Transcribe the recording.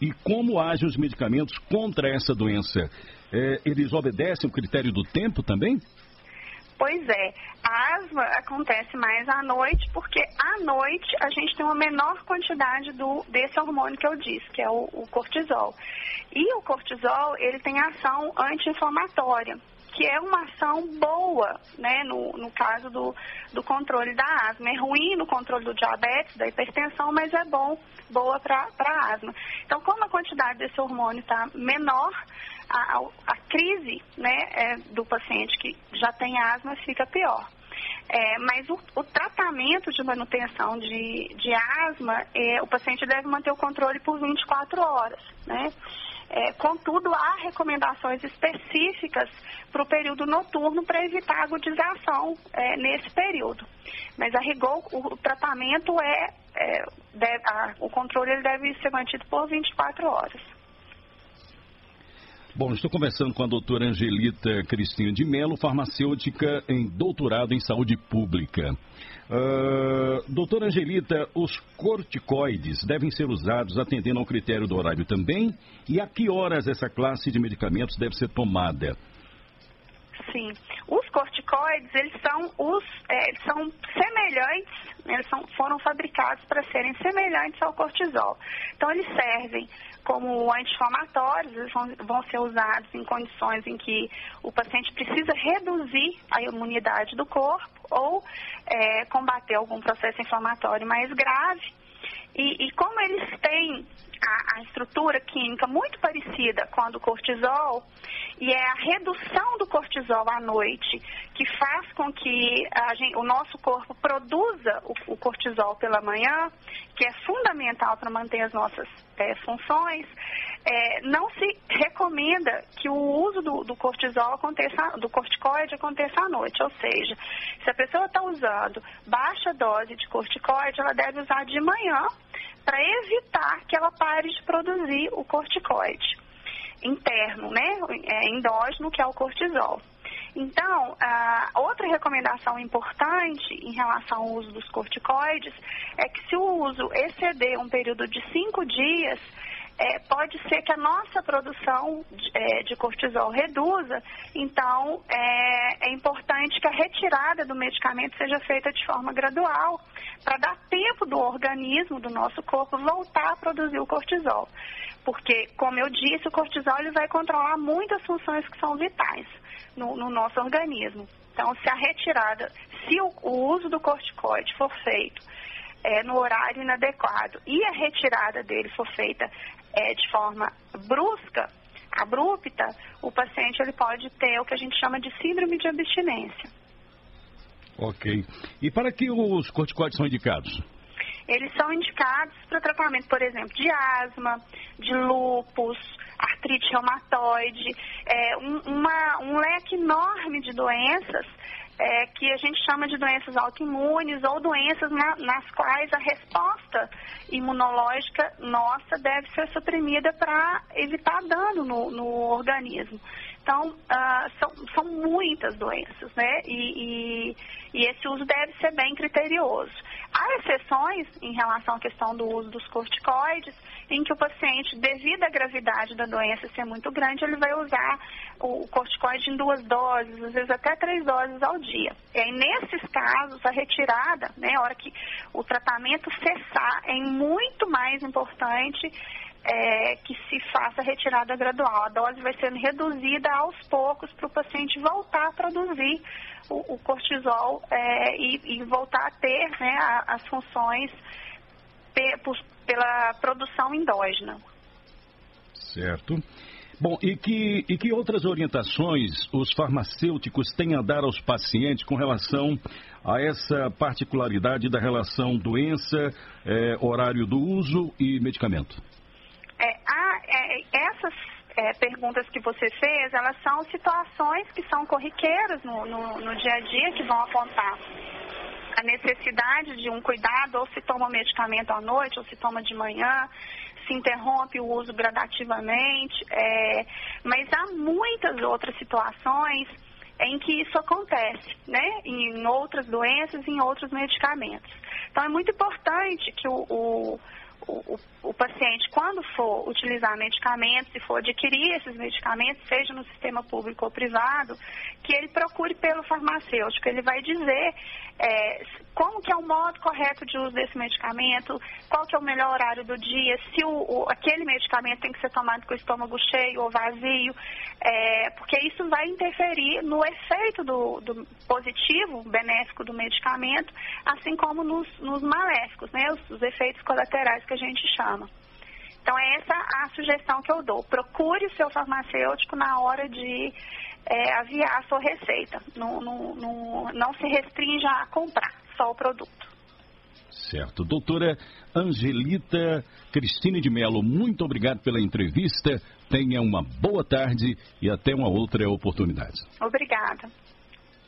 e como agem os medicamentos contra essa doença? Eles obedecem o critério do tempo também? Pois é, a asma acontece mais à noite, porque à noite a gente tem uma menor quantidade desse hormônio que eu disse, que é o cortisol. E o cortisol, ele tem ação anti-inflamatória, que é uma ação boa, né, no caso do controle da asma. É ruim no controle do diabetes, da hipertensão, mas é boa para a asma. Então, como a quantidade desse hormônio está menor, a crise, né, do paciente que já tem asma fica pior. Mas o tratamento de manutenção de asma, o paciente deve manter o controle por 24 horas, né? Contudo, há recomendações específicas para o período noturno para evitar agudização nesse período. Mas, a rigor, o tratamento o controle ele deve ser mantido por 24 horas. Bom, estou conversando com a doutora Angelita Cristina de Mello, farmacêutica em doutorado em saúde pública. Doutora Angelita, os corticoides devem ser usados atendendo ao critério do horário também? E a que horas essa classe de medicamentos deve ser tomada? Sim, os corticoides, eles são semelhantes, eles foram fabricados para serem semelhantes ao cortisol. Então, eles servem como anti-inflamatórios, eles vão ser usados em condições em que o paciente precisa reduzir a imunidade do corpo ou combater algum processo inflamatório mais grave. E como eles têm a estrutura química muito parecida com a do cortisol, e é a redução do cortisol à noite que faz com que o nosso corpo produza o cortisol pela manhã, que é fundamental para manter as nossas funções, não se recomenda que o uso do cortisol do corticoide aconteça à noite. Ou seja, se a pessoa está usando baixa dose de corticoide, ela deve usar de manhã para evitar que ela pare de produzir o corticoide interno, né, endógeno, que é o cortisol. Então, outra recomendação importante em relação ao uso dos corticoides é que se o uso exceder um período de 5 dias, pode ser que a nossa produção de cortisol reduza. Então, é importante que a retirada do medicamento seja feita de forma gradual, para dar tempo do organismo, do nosso corpo, voltar a produzir o cortisol. Porque, como eu disse, o cortisol ele vai controlar muitas funções que são vitais no nosso organismo. Então, se o uso do corticoide for feito no horário inadequado e a retirada dele for feita de forma brusca, abrupta, o paciente ele pode ter o que a gente chama de síndrome de abstinência. Ok. E para que os corticoides são indicados? Eles são indicados para tratamento, por exemplo, de asma, de lúpus, artrite reumatoide, um leque enorme de doenças que a gente chama de doenças autoimunes ou doenças nas quais a resposta imunológica nossa deve ser suprimida para evitar dano no organismo. Então, são muitas doenças, né? E esse uso deve ser bem criterioso. Há exceções em relação à questão do uso dos corticoides, em que o paciente, devido à gravidade da doença ser muito grande, ele vai usar o corticoide em 2 doses, às vezes até 3 doses ao dia. E aí, nesses casos, a retirada, né, a hora que o tratamento cessar, é muito mais importante que se faça a retirada gradual. A dose vai sendo reduzida aos poucos para o paciente voltar a produzir o cortisol e voltar a ter, né, as funções pela produção endógena. Certo. Bom, e que outras orientações os farmacêuticos têm a dar aos pacientes com relação a essa particularidade da relação doença, horário do uso e medicamento? Essas perguntas que você fez, elas são situações que são corriqueiras no dia a dia, que vão apontar a necessidade de um cuidado, ou se toma medicamento à noite, ou se toma de manhã, se interrompe o uso gradativamente, mas há muitas outras situações em que isso acontece, né, em outras doenças, em outros medicamentos. Então, é muito importante que o o paciente, quando for utilizar medicamentos, se for adquirir esses medicamentos, seja no sistema público ou privado, que ele procure pelo farmacêutico. Ele vai dizer como que é o modo correto de uso desse medicamento, qual que é o melhor horário do dia, se aquele medicamento tem que ser tomado com o estômago cheio ou vazio, porque isso vai interferir no efeito do positivo, benéfico do medicamento, assim como nos maléficos, né, os efeitos colaterais que a gente chama. Então, é essa a sugestão que eu dou. Procure o seu farmacêutico na hora de aviar a sua receita. Não se restrinja a comprar só o produto. Certo. Doutora Angelita Cristine de Mello, muito obrigado pela entrevista. Tenha uma boa tarde e até uma outra oportunidade. Obrigada.